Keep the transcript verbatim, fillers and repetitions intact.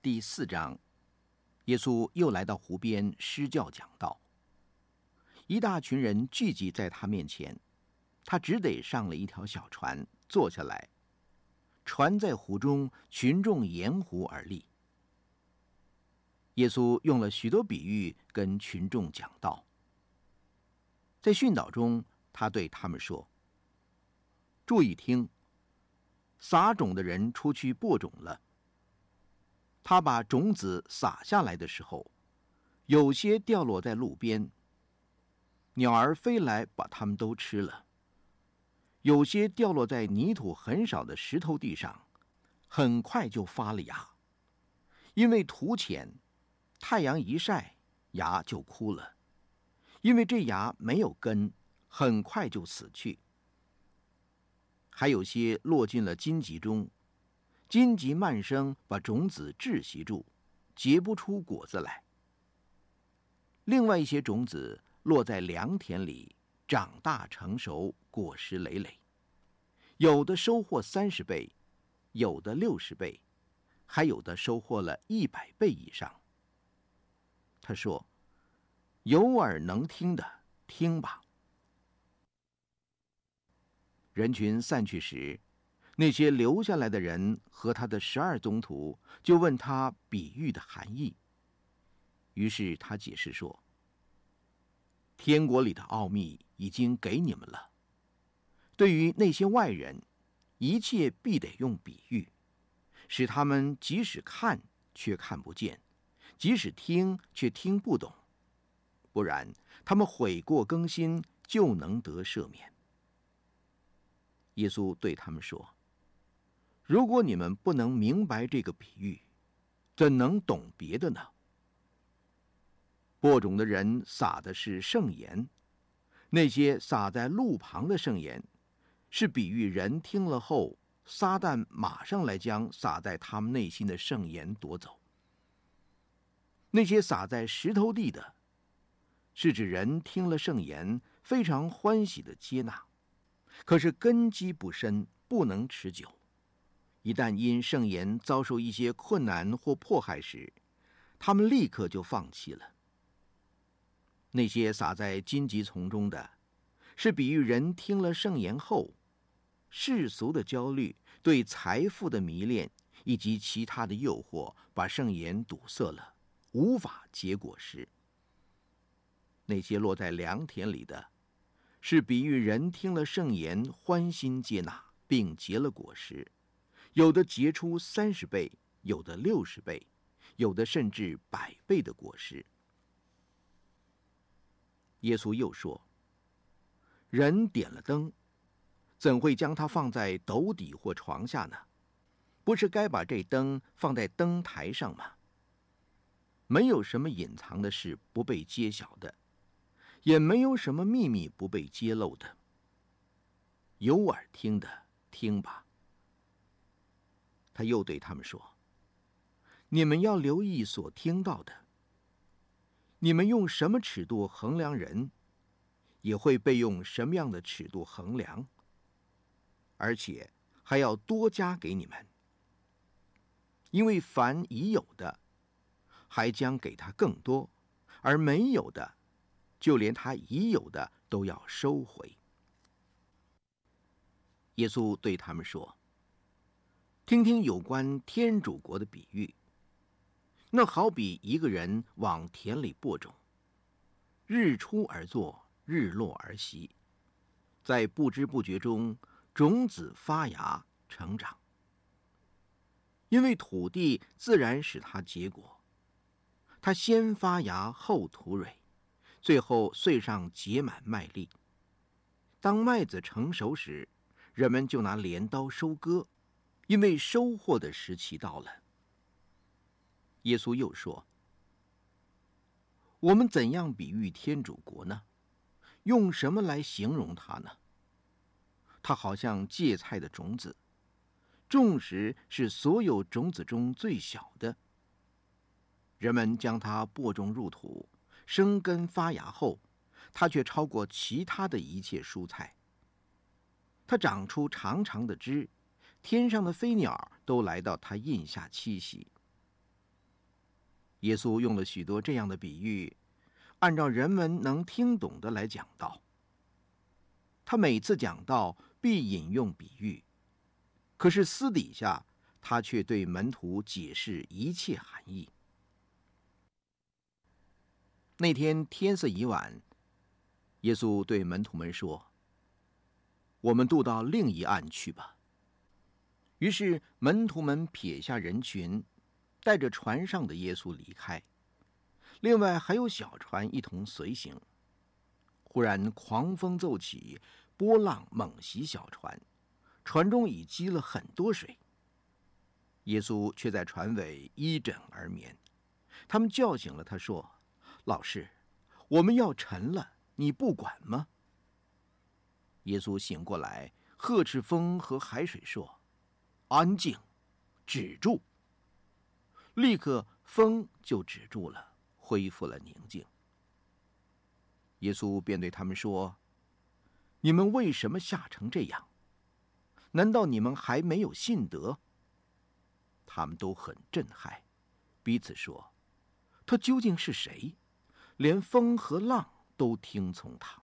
第四章，耶稣又来到湖边施教讲道，一大群人聚集在他面前，他只得上了一条小船，坐下来，船在湖中，群众沿湖而立。耶稣用了许多比喻跟群众讲道，在训导中，他对他们说：注意听，撒种的人出去播种了。他把种子撒下来的时候，有些掉落在路边，鸟儿飞来把它们都吃了；有些掉落在泥土很少的石头地上，很快就发了芽，因为土浅，太阳一晒，芽就枯了，因为这芽没有根，很快就死去。还有些落进了荆棘中，荆棘蔓生，把种子窒息住，结不出果子来。另外一些种子落在良田里，长大成熟，果实累累，有的收获三十倍，有的六十倍，还有的收获了一百倍以上。他说：有耳能听的，听吧。人群散去时，那些留下来的人和他的十二宗徒就问他比喻的含义。于是他解释说：天国里的奥秘已经给你们了。对于那些外人，一切必得用比喻，使他们即使看却看不见，即使听却听不懂，不然他们悔过更新，就能得赦免。耶稣对他们说：如果你们不能明白这个比喻，怎能懂别的呢？播种的人撒的是圣言，那些撒在路旁的圣言，是比喻人听了后，撒旦马上来将撒在他们内心的圣言夺走。那些撒在石头地的，是指人听了圣言，非常欢喜的接纳，可是根基不深，不能持久。一旦因圣言遭受一些困难或迫害时，他们立刻就放弃了。那些撒在荆棘丛中的，是比喻人听了圣言后，世俗的焦虑、对财富的迷恋以及其他的诱惑，把圣言堵塞了，无法结果实。那些落在良田里的，是比喻人听了圣言，欢心接纳，并结了果实，有的结出三十倍，有的六十倍，有的甚至百倍的果实。耶稣又说：人点了灯，怎会将它放在斗底或床下呢？不是该把这灯放在灯台上吗？没有什么隐藏的事不被揭晓的，也没有什么秘密不被揭露的。有耳听的，听吧。他又对他们说：你们要留意所听到的。你们用什么尺度衡量人，也会被用什么样的尺度衡量，而且还要多加给你们。因为凡已有的，还将给他更多，而没有的，就连他已有的都要收回。耶稣对他们说：听听有关天主国的比喻。那好比一个人往田里播种，日出而作，日落而息，在不知不觉中，种子发芽成长。因为土地自然使它结果，它先发芽后吐蕊，最后穗上结满麦粒。当麦子成熟时，人们就拿镰刀收割，因为收获的时期到了。耶稣又说：我们怎样比喻天主国呢？用什么来形容它呢？它好像芥菜的种子，种时是所有种子中最小的。人们将它播种入土，生根发芽后，它却超过其他的一切蔬菜。它长出长长的枝，天上的飞鸟都来到它荫下栖息。 耶稣用了许多这样的比喻，按照人们能听懂的来讲道。他每次讲道必引用比喻，可是私底下他却对门徒解释一切含义。那天天色已晚，耶稣对门徒们说：“我们渡到另一岸去吧。”于是门徒们撇下人群，带着船上的耶稣离开。另外还有小船一同随行。忽然狂风骤起，波浪猛袭小船，船中已积了很多水。耶稣却在船尾依枕而眠。他们叫醒了他，说：“老师，我们要沉了，你不管吗？”耶稣醒过来，呵斥风和海水说：“安静，止住！”立刻风就止住了，恢复了宁静。耶稣便对他们说：“你们为什么吓成这样？难道你们还没有信德？”他们都很震撼，彼此说：“他究竟是谁？连风和浪都听从他。”